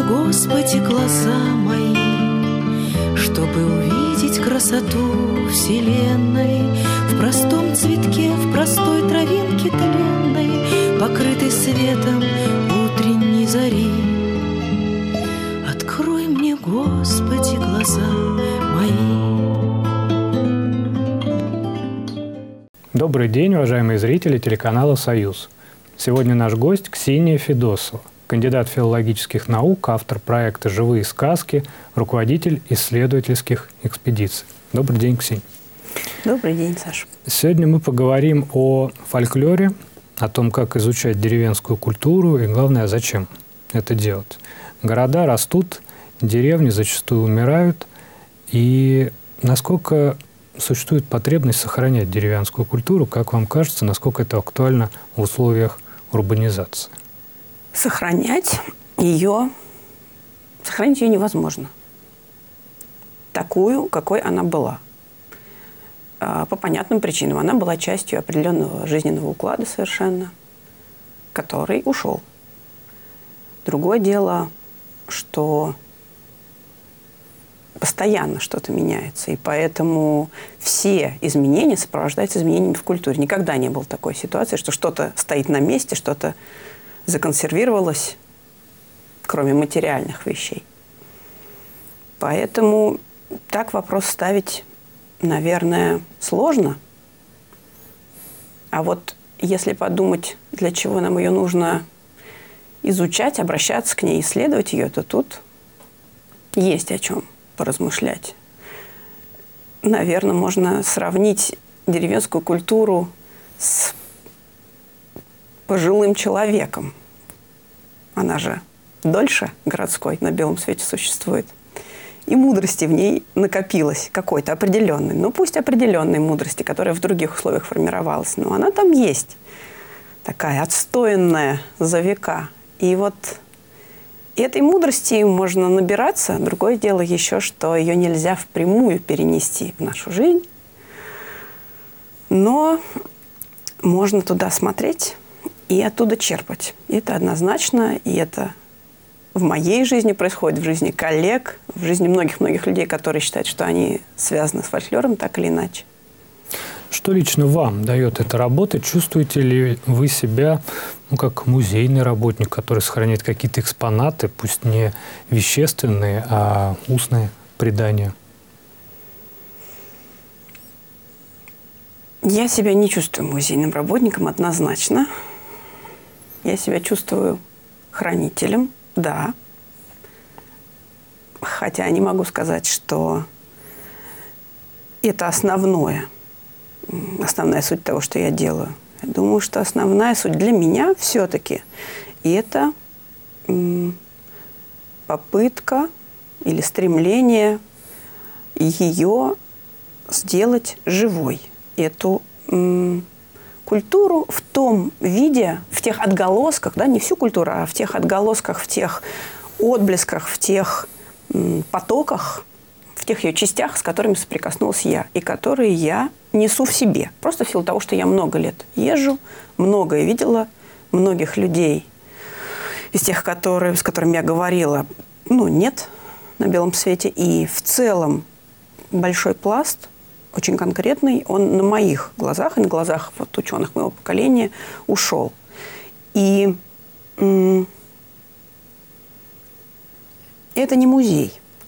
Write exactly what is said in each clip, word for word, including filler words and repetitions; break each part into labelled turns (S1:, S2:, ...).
S1: Господи, глаза мои, чтобы увидеть красоту вселенной в простом цветке, в простой травинке тленной, покрытой светом утренней зари. Открой мне, Господи, глаза мои.
S2: Добрый день, уважаемые зрители телеканала «Союз». Сегодня наш гость Ксения Федосова, кандидат филологических наук, автор проекта «Живые сказки», руководитель исследовательских экспедиций. Добрый день, Ксения.
S3: Добрый день, Саша.
S2: Сегодня мы поговорим о фольклоре, о том, как изучать деревенскую культуру и, главное, зачем это делать. Города растут, деревни зачастую умирают, и насколько существует потребность сохранять деревенскую культуру, как вам кажется, насколько это актуально в условиях урбанизации?
S3: Сохранять ее, сохранить ее невозможно. Такую, какой она была. По понятным причинам. Она была частью определенного жизненного уклада совершенно, который ушел. Другое дело, что постоянно что-то меняется, и поэтому все изменения сопровождаются изменениями в культуре. Никогда не было такой ситуации, что что-то стоит на месте, что-то законсервировалось, кроме материальных вещей. Поэтому так вопрос ставить, наверное, сложно. А вот если подумать, для чего нам ее нужно изучать, обращаться к ней, исследовать ее, то тут есть о чем поразмышлять. Наверное, можно сравнить деревенскую культуру с пожилым человеком. Она же дольше городской на белом свете существует. И мудрости в ней накопилось какой-то определенной. Ну, пусть определенной мудрости, которая в других условиях формировалась. Но она там есть. Такая отстоянная за века. И вот этой мудрости можно набираться. Другое дело еще, что ее нельзя впрямую перенести в нашу жизнь. Но можно туда смотреть и оттуда черпать. И это однозначно, и это в моей жизни происходит, в жизни коллег, в жизни многих-многих людей, которые считают, что они связаны с фольклором так или иначе.
S2: Что лично вам дает эта работа? Чувствуете ли вы себя, ну, как музейный работник, который сохраняет какие-то экспонаты, пусть не вещественные, а устные предания?
S3: Я себя не чувствую музейным работником однозначно. Я себя чувствую хранителем, да. Хотя не могу сказать, что это основное. Основная суть того, что я делаю. Я думаю, что основная суть для меня все-таки это попытка или стремление ее сделать живой. Эту м, культуру в том виде, в тех отголосках, да, не всю культуру, а в тех отголосках, в тех отблесках, в тех м, потоках, в тех ее частях, с которыми соприкоснулась я, и которые я несу в себе. Просто в силу того, что я много лет езжу, многое видела, многих людей из тех, которые, с которыми я говорила, ну, нет на белом свете. И в целом большой пласт, очень конкретный, он на моих глазах и на глазах вот ученых моего поколения ушел. И м- это не музей.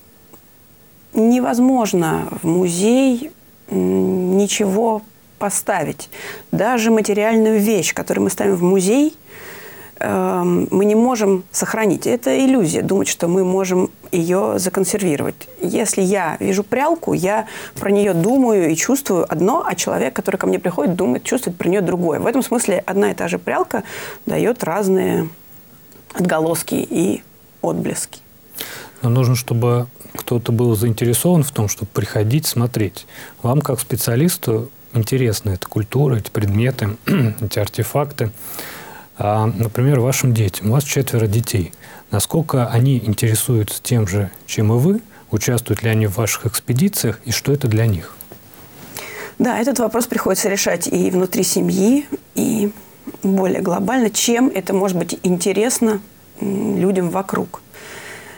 S3: Невозможно в музей ничего поставить. Даже материальную вещь, которую мы ставим в музей, э, мы не можем сохранить. Это иллюзия, думать, что мы можем ее законсервировать. Если я вижу прялку, я про нее думаю и чувствую одно, а человек, который ко мне приходит, думает, чувствует про нее другое. В этом смысле одна и та же прялка дает разные отголоски и отблески.
S2: Но нужно, чтобы кто-то был заинтересован в том, чтобы приходить, смотреть. Вам, как специалисту, интересна эта культура, эти предметы, эти артефакты. А, например, вашим детям. У вас четверо детей. Насколько они интересуются тем же, чем и вы? Участвуют ли они в ваших экспедициях? И что это для них?
S3: Да, этот вопрос приходится решать и внутри семьи, и более глобально, чем это может быть интересно людям вокруг.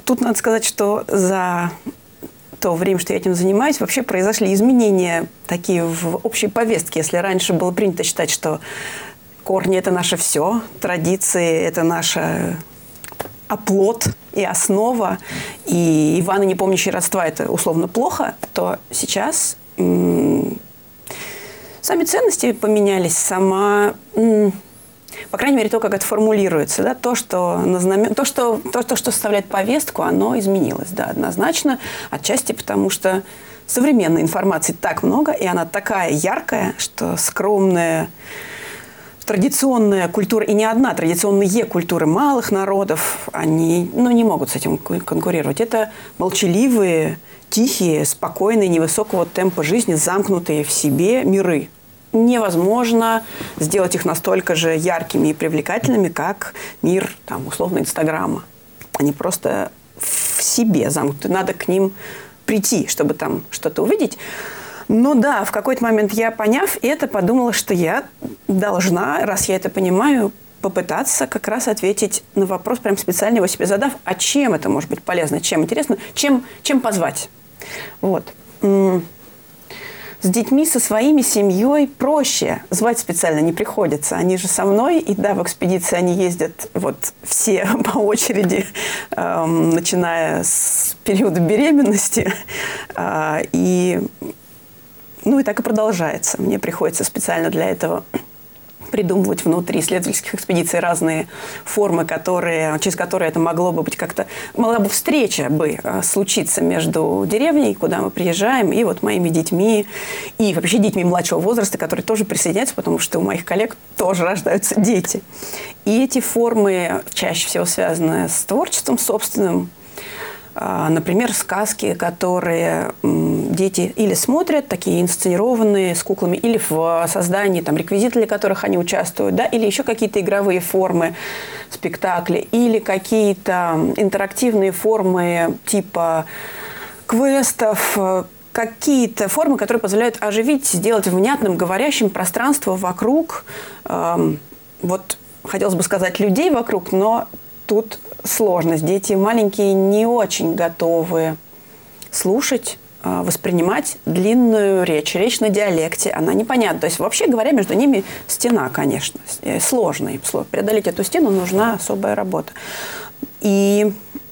S3: тут надо сказать, что за то время, что я этим занимаюсь, вообще произошли изменения такие в общей повестке. Если раньше было принято считать, что корни – это наше все, традиции – это наше оплот и основа, и Ивана, не помнящий родства, это условно плохо, то сейчас м- сами ценности поменялись, сама, м- по крайней мере, то, как это формулируется, да, то, что, на знамен... то, что, то, то, что составляет повестку, оно изменилось, да, однозначно, отчасти потому, что современной информации так много, и она такая яркая, что скромная традиционная культура, и не одна, традиционные культуры малых народов, они ну, не могут с этим конкурировать. Это молчаливые, тихие, спокойные, невысокого темпа жизни, замкнутые в себе миры. Невозможно сделать их настолько же яркими и привлекательными, как мир, там, условно, Инстаграма. Они просто в себе замкнуты. Надо к ним прийти, чтобы там что-то увидеть. Ну да, в какой-то момент я, поняв это, подумала, что я должна, раз я это понимаю, попытаться как раз ответить на вопрос, прям специально его себе задав, а чем это может быть полезно, чем интересно, чем, чем позвать. Вот. С детьми, со своими семьей проще. Звать специально не приходится. Они же со мной. И да, в экспедиции они ездят вот все по очереди, эм, начиная с периода беременности. Э, и, ну и так и продолжается. Мне приходится специально для этого придумывать внутри исследовательских экспедиций разные формы, которые, через которые это могло бы быть как-то... Могла бы встреча бы случиться между деревней, куда мы приезжаем, и вот моими детьми, и вообще детьми младшего возраста, которые тоже присоединяются, потому что у моих коллег тоже рождаются дети. И эти формы чаще всего связаны с творчеством собственным. Например, сказки, которые дети или смотрят, такие инсценированные с куклами, или в создании там, реквизита, для которых они участвуют, да, или еще какие-то игровые формы, спектакли, или какие-то интерактивные формы типа квестов, какие-то формы, которые позволяют оживить, сделать внятным, говорящим пространство вокруг, эм, вот хотелось бы сказать, людей вокруг, но тут сложность. Дети маленькие не очень готовы слушать, воспринимать длинную речь. Речь на диалекте, она непонятна. То есть, вообще говоря, между ними стена, конечно, сложная. Преодолеть эту стену нужна особая работа. И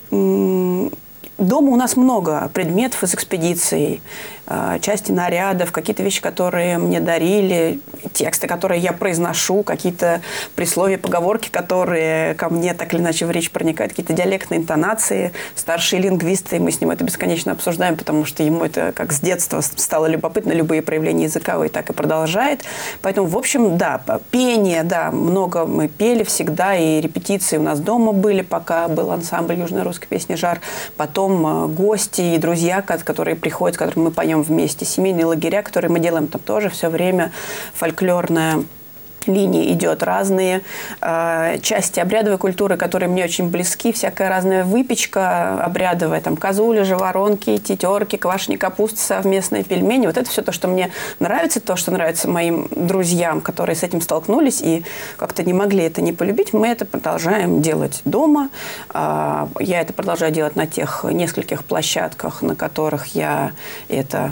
S3: дома у нас много предметов из экспедиции, части нарядов, какие-то вещи, которые мне дарили, тексты, которые я произношу, какие-то присловия, поговорки, которые ко мне так или иначе в речь проникают, какие-то диалектные интонации. Старшие лингвисты, мы с ним это бесконечно обсуждаем, потому что ему это как с детства стало любопытно, любые проявления языковые, так и продолжает. Поэтому, в общем, да, пение, да, много мы пели всегда, и репетиции у нас дома были, пока был ансамбль южно-русской песни «Жар». Потом гости и друзья, которые приходят, с которыми мы поем вместе, семейные лагеря, которые мы делаем там тоже все время, фольклорная линия идет, разные э, части обрядовой культуры, которые мне очень близки, всякая разная выпечка обрядовая, там козули, живоронки, тетерки, квашеная капуста, совместные пельмени. Вот это все то, что мне нравится, то, что нравится моим друзьям, которые с этим столкнулись и как-то не могли это не полюбить. Мы это продолжаем делать дома. Э, я это продолжаю делать на тех нескольких площадках, на которых я это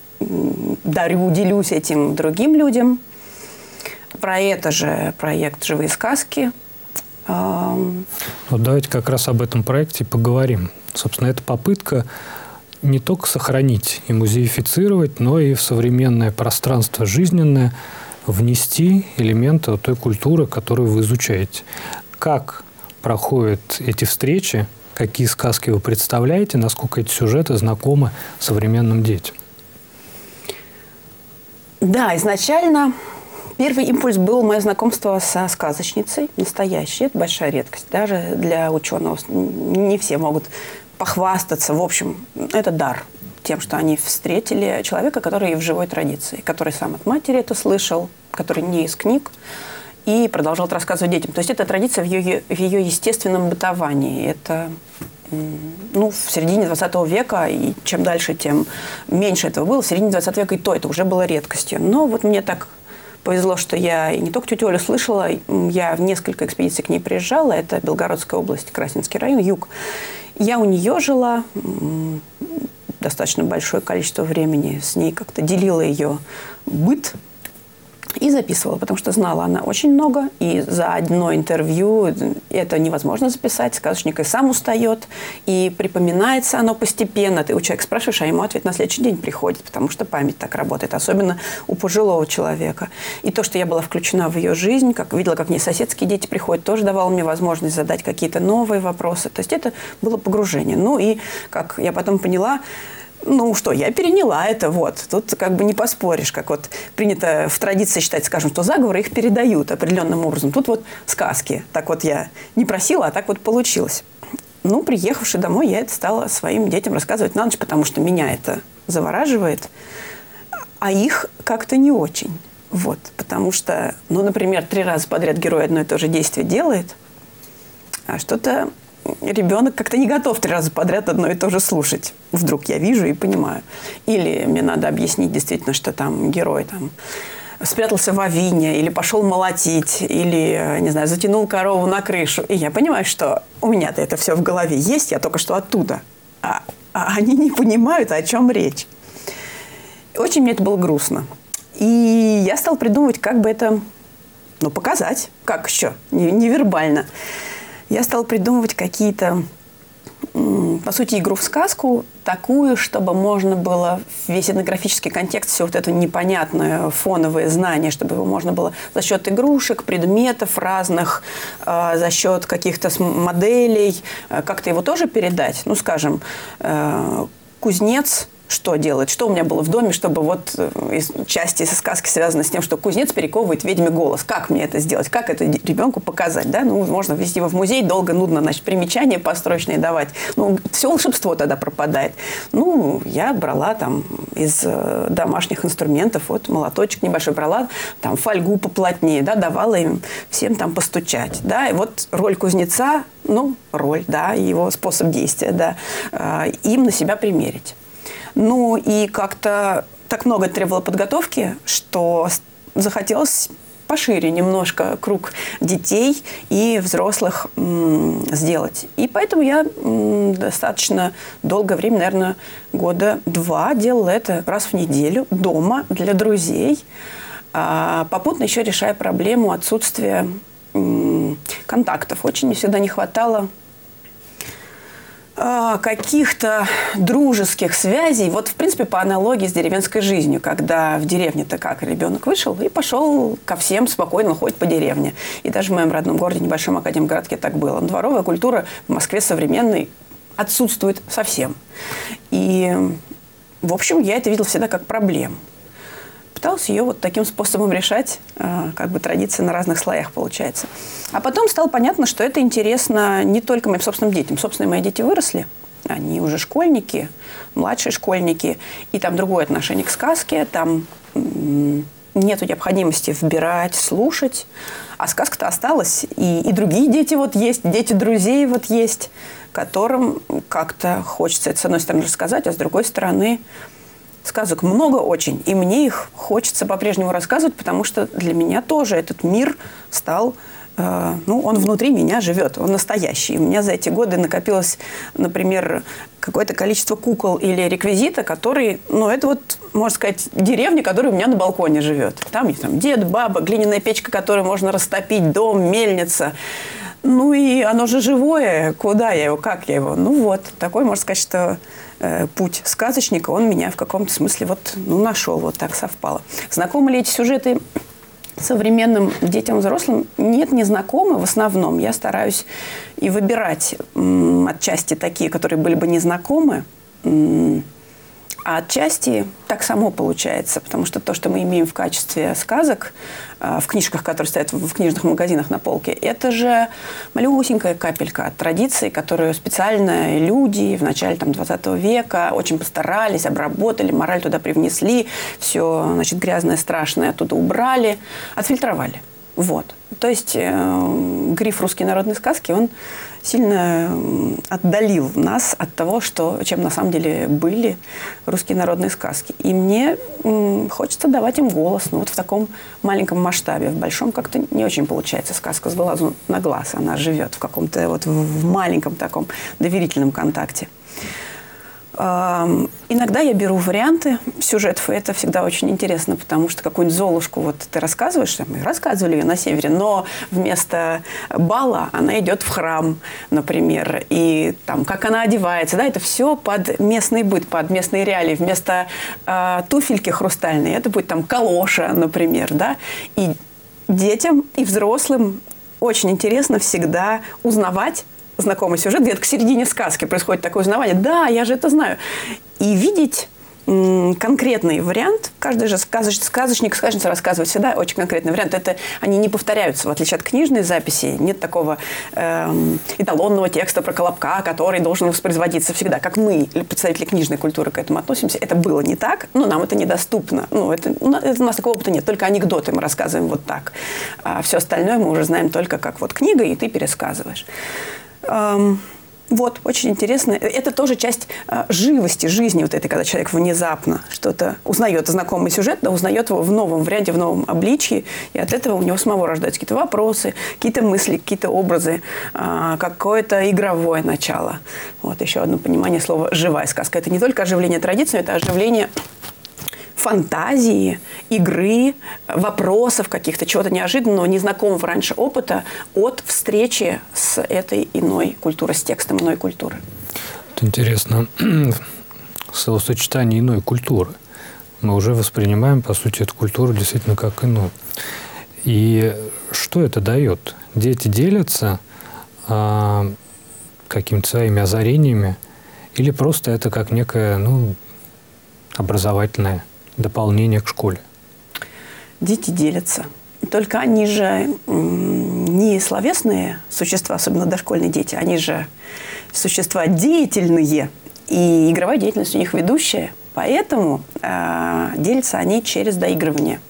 S3: дарю, делюсь этим другим людям. Про это же проект «Живые сказки».
S2: Ну, давайте как раз об этом проекте поговорим. Собственно, это попытка не только сохранить и музеифицировать, но и в современное пространство жизненное внести элементы той культуры, которую вы изучаете. Как проходят эти встречи, какие сказки вы представляете, насколько эти сюжеты знакомы современным детям?
S3: Да, изначально... Первый импульс был мое знакомство со сказочницей, настоящей. Это большая редкость. Даже для ученого не все могут похвастаться. В общем, это дар тем, что они встретили человека, который в живой традиции, который сам от матери это слышал, который не из книг, и продолжал это рассказывать детям. То есть это традиция в ее, в ее естественном бытовании. Это ну, в середине двадцатого века, и чем дальше, тем меньше этого было. В середине двадцатого века и то это уже было редкостью. Но вот мне так... повезло, что я и не только тетю Олю слышала, я в несколько экспедиций к ней приезжала. Это Белгородская область, Красненский район, юг. Я у нее жила м, достаточно большое количество времени, с ней как-то делила ее быт и записывала, потому что знала она очень много, и за одно интервью это невозможно записать, сказочник и сам устает, и припоминается оно постепенно. Ты у человека спрашиваешь, а ему ответ на следующий день приходит, потому что память так работает, особенно у пожилого человека. И то, что я была включена в ее жизнь, как видела, как к ней соседские дети приходят, тоже давало мне возможность задать какие-то новые вопросы. То есть это было погружение. Ну и, как я потом поняла, ну что, я переняла это, вот. Тут как бы не поспоришь, как вот принято в традиции считать, скажем, что заговоры их передают определенным образом. Тут вот сказки. Так вот я не просила, а так вот получилось. Ну, приехавши домой, я это стала своим детям рассказывать на ночь, потому что меня это завораживает, а их как-то не очень. Вот. Потому что, ну, например, три раза подряд герой одно и то же действие делает, а что-то... Ребенок как-то не готов три раза подряд одно и то же слушать. Вдруг я вижу и понимаю. Или мне надо объяснить действительно, что там герой там, спрятался в авине, или пошел молотить, или, не знаю, затянул корову на крышу. И я понимаю, что у меня-то это все в голове есть, я только что оттуда. А, а они не понимают, о чем речь. Очень мне это было грустно. И я стала придумывать, как бы это ну, показать. Как еще? Невербально. Я стала придумывать какие-то, по сути, игру в сказку, такую, чтобы можно было весь этнографический контекст, все вот это непонятное фоновое знание, чтобы его можно было за счет игрушек, предметов разных, за счет каких-то моделей, как-то его тоже передать. Ну, скажем, кузнец... Что делает? Что у меня было в доме, чтобы вот из части со сказки связаны с тем, что кузнец перековывает ведьме голос. Как мне это сделать? Как это ребенку показать? Да? Ну, можно ввести его в музей, долго, нудно, значит, примечания построчные давать. Ну, все волшебство тогда пропадает. Ну, я брала там из домашних инструментов, вот молоточек небольшой брала, там фольгу поплотнее, да, давала им всем там постучать. Да? И вот роль кузнеца, ну, роль, да, его способ действия, да, им на себя примерить. Ну, и как-то так много требовало подготовки, что захотелось пошире немножко круг детей и взрослых м, сделать. И поэтому я м, достаточно долгое время, наверное, года два делала это раз в неделю дома для друзей, а, попутно еще решая проблему отсутствия м, контактов. Очень мне всегда не хватало каких-то дружеских связей, вот, в принципе, по аналогии с деревенской жизнью, когда в деревне-то как ребенок вышел и пошел ко всем спокойно ходить по деревне. И даже в моем родном городе, небольшом академгородке, так было. Дворовая культура в Москве современной отсутствует совсем. И, в общем, я это видела всегда как проблему. Пыталась ее вот таким способом решать, как бы традиция на разных слоях получается. А потом стало понятно, что это интересно не только моим собственным детям. Собственно, мои дети выросли, они уже школьники, младшие школьники, и там другое отношение к сказке, там нет необходимости вбирать, слушать, а сказка-то осталась, и, и другие дети вот есть, дети друзей вот есть, которым как-то хочется это с одной стороны рассказать, а с другой стороны... Сказок много очень, и мне их хочется по-прежнему рассказывать, потому что для меня тоже этот мир стал, э, ну, он внутри меня живет, он настоящий. И у меня за эти годы накопилось, например, какое-то количество кукол или реквизита, который, ну, это вот, можно сказать, деревня, которая у меня на балконе живет. Там есть там дед, баба, глиняная печка, которую можно растопить, дом, мельница. Ну, и оно же живое, куда я его, как я его? Ну, вот, такой, можно сказать, что... путь сказочника, он меня в каком-то смысле вот, ну, нашел, вот так совпало. Знакомы ли эти сюжеты современным детям, взрослым? Нет, не знакомы в основном. Я стараюсь и выбирать м, отчасти такие, которые были бы незнакомы, м, а отчасти так само получается, потому что то, что мы имеем в качестве сказок, в книжках, которые стоят в книжных магазинах на полке, это же малюсенькая капелька от традиции, которую специально люди в начале там, двадцатого века очень постарались, обработали, мораль туда привнесли, все, значит, грязное, страшное оттуда убрали, отфильтровали. Вот. То есть э, гриф «Русские народные сказки», он сильно отдалил нас от того, что, чем на самом деле были русские народные сказки. И мне м, хочется давать им голос, ну, вот в таком маленьком масштабе. В большом как-то не очень получается сказка с глазу на глаз. Она живет в каком-то вот в маленьком таком доверительном контакте. Иногда я беру варианты сюжетов, и это всегда очень интересно, потому что какую-нибудь «Золушку» вот ты рассказываешь, мы рассказывали ее на севере, но вместо бала она идет в храм, например, и там, как она одевается, да, это все под местный быт, под местные реалии. Вместо э, туфельки хрустальной это будет там калоша, например, да, и детям, и взрослым очень интересно всегда узнавать знакомый сюжет, где-то к середине сказки происходит такое узнавание. Да, я же это знаю. И видеть м, конкретный вариант. Каждый же сказоч, сказочник, сказочница рассказывает всегда очень конкретный вариант. Это они не повторяются, в отличие от книжной записи. Нет такого эм, эталонного текста про Колобка, который должен воспроизводиться всегда. Как мы, представители книжной культуры, к этому относимся. Это было не так, но нам это недоступно. Ну, это, это, у нас такого опыта нет. Только анекдоты мы рассказываем вот так. А все остальное мы уже знаем только как вот книга, и ты пересказываешь. Вот, очень интересно. Это тоже часть э, живости, жизни вот этой, когда человек внезапно что-то узнает, знакомый сюжет, да, узнает его в новом варианте, в новом обличии, и от этого у него самого рождаются какие-то вопросы, какие-то мысли, какие-то образы, э, какое-то игровое начало. Вот еще одно понимание слова «живая сказка». Это не только оживление традиции, это оживление фантазии, игры, вопросов каких-то, чего-то неожиданного, незнакомого раньше опыта от встречи с этой иной культурой, с текстом иной культуры.
S2: Это интересно. Словосочетание иной культуры. Мы уже воспринимаем, по сути, эту культуру действительно как иную. И что это дает? Дети делятся а, какими-то своими озарениями или просто это как некое, ну, образовательное дополнение к школе?
S3: Дети делятся. Только они же не словесные существа, особенно дошкольные дети, они же существа деятельные, и игровая деятельность у них ведущая, поэтому э, делятся они через доигрывание.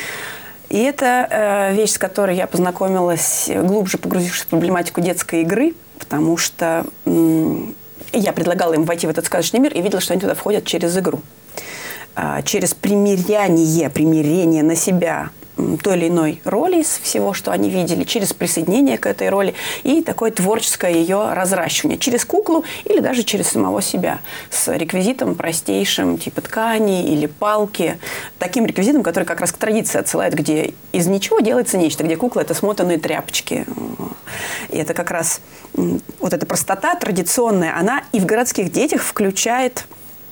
S3: И это э, вещь, с которой я познакомилась, глубже погрузившись в проблематику детской игры, потому что э, я предлагала им войти в этот сказочный мир и видела, что они туда входят через игру. Через примеряние, примирение на себя той или иной роли из всего, что они видели, через присоединение к этой роли и такое творческое ее разращивание через куклу или даже через самого себя с реквизитом простейшим, типа ткани или палки, таким реквизитом, который как раз к традиции отсылает, где из ничего делается нечто, где кукла – это смотанные тряпочки. И это как раз вот эта простота традиционная, она и в городских детях включает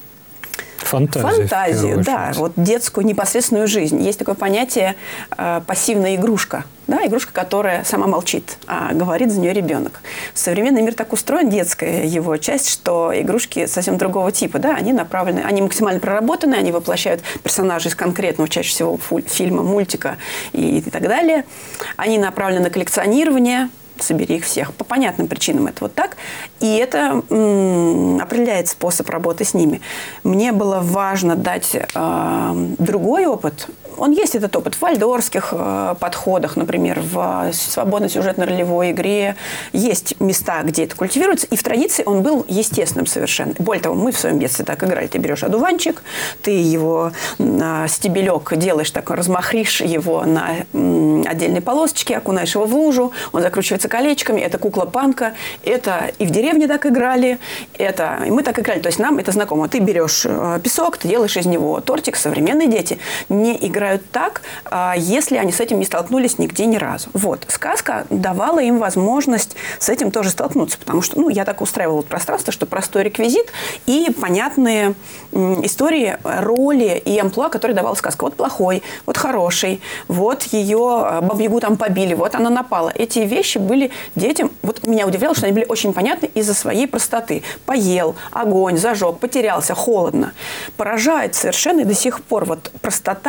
S2: Фантазию,
S3: Фантазию, да, вот детскую непосредственную жизнь. Есть такое понятие э, пассивная игрушка, да, игрушка, которая сама молчит, а говорит за нее ребенок. Современный мир так устроен, детская его часть, что игрушки совсем другого типа, да, они направлены, они максимально проработаны, они воплощают персонажей из конкретного, чаще всего фильма, мультика и, и так далее. Они направлены на коллекционирование. Собери их всех. По понятным причинам это вот так. И это м, определяет способ работы с ними. Мне было важно дать э, другой опыт. Он есть, этот опыт, в вальдорфских э, подходах, например, в свободной сюжетно-ролевой игре. Есть места, где это культивируется. И в традиции он был естественным совершенно. Более того, мы в своем детстве так играли. Ты берешь одуванчик, ты его на стебелек делаешь, так размахришь его на м, отдельные полосочки, окунаешь его в лужу, он закручивается колечками. Это кукла-панка. Это и в деревне так играли. Это, и мы так играли. То есть нам это знакомо. Ты берешь э, песок, ты делаешь из него тортик. Современные дети не играют так, если они с этим не столкнулись нигде ни разу. Вот. Сказка давала им возможность с этим тоже столкнуться, потому что, ну, я так устраивала пространство, что простой реквизит и понятные истории, роли и амплуа, которые давала сказка. Вот плохой, вот хороший, вот ее Бабу-Ягу там побили, вот она напала. Эти вещи были детям, вот меня удивляло, что они были очень понятны из-за своей простоты. Поел, огонь, зажег, потерялся, холодно. Поражает совершенно и до сих пор вот простота и понятность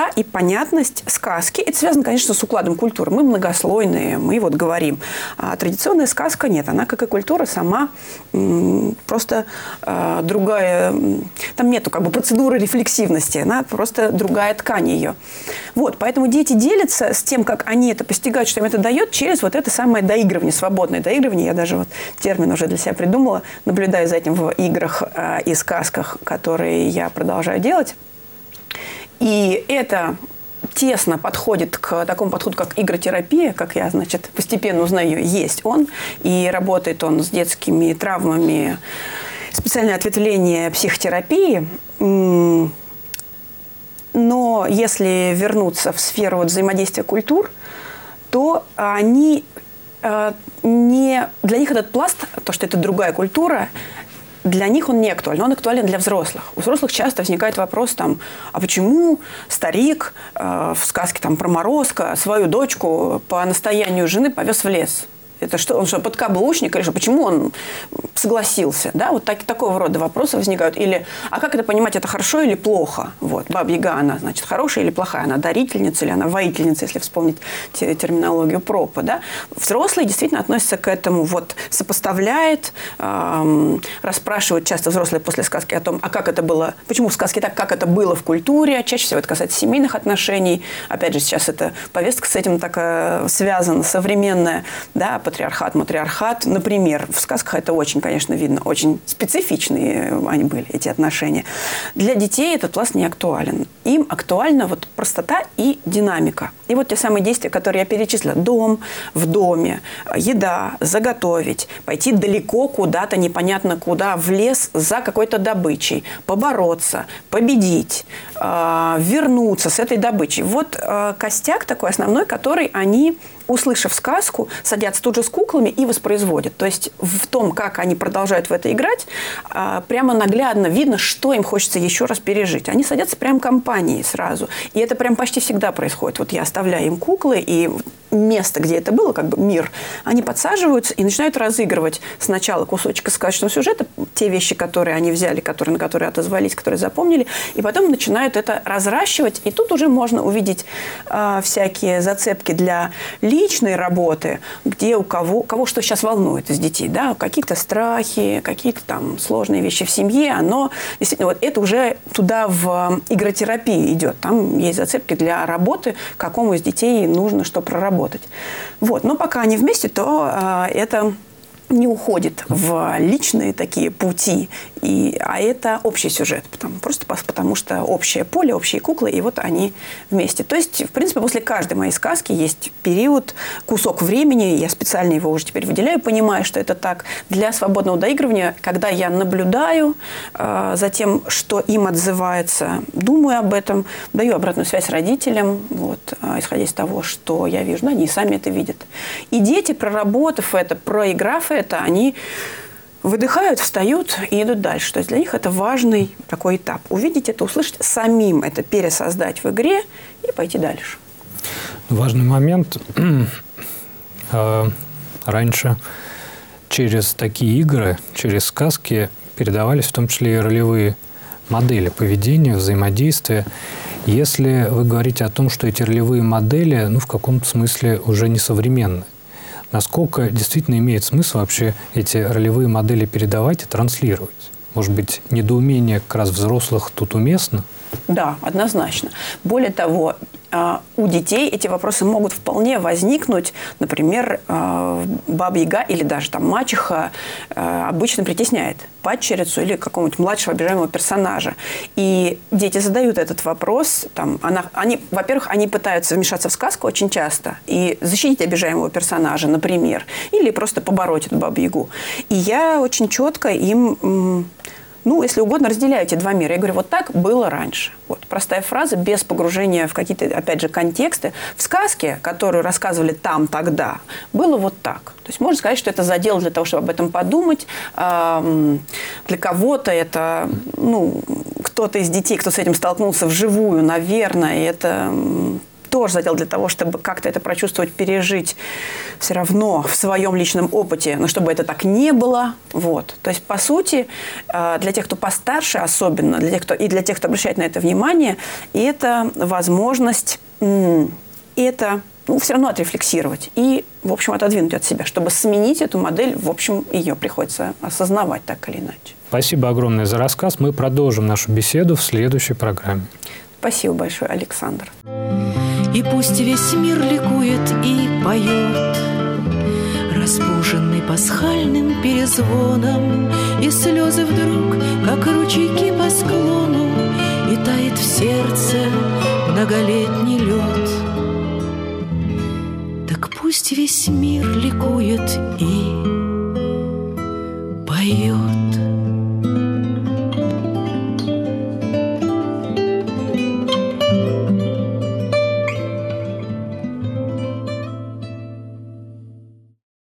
S3: понятность сказки. Это связано, конечно, с укладом культуры. Мы многослойные, мы вот говорим. А традиционная сказка нет. Она, как и культура, сама м, просто э, другая. Там нету как бы процедуры рефлексивности. Она просто другая ткань ее. Вот, поэтому дети делятся с тем, как они это постигают, что им это дает, через вот это самое доигрывание, свободное доигрывание. Я даже вот термин уже для себя придумала, наблюдая за этим в играх э, и сказках, которые я продолжаю делать. И это тесно подходит к такому подходу, как игротерапия, как я, значит, постепенно узнаю, есть он. И работает он с детскими травмами, специальное ответвление психотерапии. Но если вернуться в сферу вот взаимодействия культур, то они не... Для них этот пласт, то, что это другая культура, для них он не актуален, он актуален для взрослых. У взрослых часто возникает вопрос, там, а почему старик э, в сказке там, про Морозко свою дочку по настоянию жены повез в лес? Это что, он что, подкаблучник? Или что? Почему он согласился? Да? Вот так, такого рода вопросы возникают. Или, а как это понимать, это хорошо или плохо? Вот, Баба-Яга, она, значит, хорошая или плохая? Она дарительница или она воительница, если вспомнить терминологию Пропа, да? Взрослые действительно относятся к этому, вот, сопоставляет, эм, расспрашивают часто взрослые после сказки о том, а как это было, почему в сказке так, как это было в культуре. Чаще всего это касается семейных отношений. Опять же, сейчас эта повестка с этим так э, связана, современная, да, патриархат, матриархат. Например, в сказках это очень, конечно, видно, очень специфичные они были, эти отношения. Для детей этот пласт не актуален. Им актуальна вот простота и динамика. И вот те самые действия, которые я перечислила. Дом, в доме, еда, заготовить, пойти далеко куда-то, непонятно куда, в лес за какой-то добычей, побороться, победить, э, вернуться с этой добычей. Вот э, костяк такой основной, который они, услышав сказку, садятся тут же с куклами и воспроизводят. То есть в том, как они продолжают в это играть, прямо наглядно видно, что им хочется еще раз пережить. Они садятся прям компанией сразу. И это прям почти всегда происходит. Вот я оставляю им куклы, и место, где это было, как бы мир, они подсаживаются и начинают разыгрывать сначала кусочек из сказочного сюжета, те вещи, которые они взяли, которые, на которые отозвались, которые запомнили, и потом начинают это разращивать. И тут уже можно увидеть э, всякие зацепки для личной работы, где у кого, кого что сейчас волнует из детей, да, какие-то страхи, какие-то там сложные вещи в семье, оно действительно, вот это уже туда в игротерапию идет, там есть зацепки для работы, какому из детей нужно что проработать. Вот, но пока они вместе, то э, это не уходит в личные такие пути, и, а это общий сюжет, потому, просто потому что общее поле, общие куклы, и вот они вместе. То есть, в принципе, после каждой моей сказки есть период, кусок времени, я специально его уже теперь выделяю, понимаю, что это так, для свободного доигрывания, когда я наблюдаю э, за тем, что им отзывается, думаю об этом, даю обратную связь родителям, вот, э, исходя из того, что я вижу, ну, они сами это видят. И дети, проработав это, проиграв это, они выдыхают, встают и идут дальше. То есть для них это важный такой этап. Увидеть это, услышать, самим это пересоздать в игре и пойти дальше.
S2: Важный момент. Раньше через такие игры, через сказки передавались в том числе и ролевые модели поведения, взаимодействия. Если вы говорите о том, что эти ролевые модели, ну, в каком-то смысле уже не современны, насколько действительно имеет смысл вообще эти ролевые модели передавать и транслировать? Может быть, недоумение как раз взрослых тут уместно?
S3: Да, однозначно. Более того, у детей эти вопросы могут вполне возникнуть. Например, Баба-Яга или даже там мачеха обычно притесняет падчерицу или какого-нибудь младшего обижаемого персонажа. И дети задают этот вопрос. Там, она, они, во-первых, они пытаются вмешаться в сказку очень часто и защитить обижаемого персонажа, например, или просто побороть эту Бабу-Ягу. И я очень четко им... Ну, если угодно, разделяю эти два мира. Я говорю, вот так было раньше. Вот, простая фраза, без погружения в какие-то, опять же, контексты. В сказке, которую рассказывали там, тогда, было вот так. То есть можно сказать, что это задел для того, чтобы об этом подумать. Для кого-то это, ну, кто-то из детей, кто с этим столкнулся вживую, наверное, это тоже задел для того, чтобы как-то это прочувствовать, пережить все равно в своем личном опыте, но чтобы это так не было. Вот. То есть, по сути, для тех, кто постарше особенно, для тех, кто, и для тех, кто обращает на это внимание, это возможность это ну, все равно отрефлексировать и, в общем, отодвинуть от себя. Чтобы сменить эту модель, в общем, ее приходится осознавать так или иначе.
S2: Спасибо огромное за рассказ. Мы продолжим нашу беседу в следующей программе.
S3: Спасибо большое, Александр.
S1: И пусть весь мир ликует и поет, разбуженный пасхальным перезвоном, и слезы вдруг, как ручейки по склону, и тает в сердце многолетний лед. Так пусть весь мир ликует и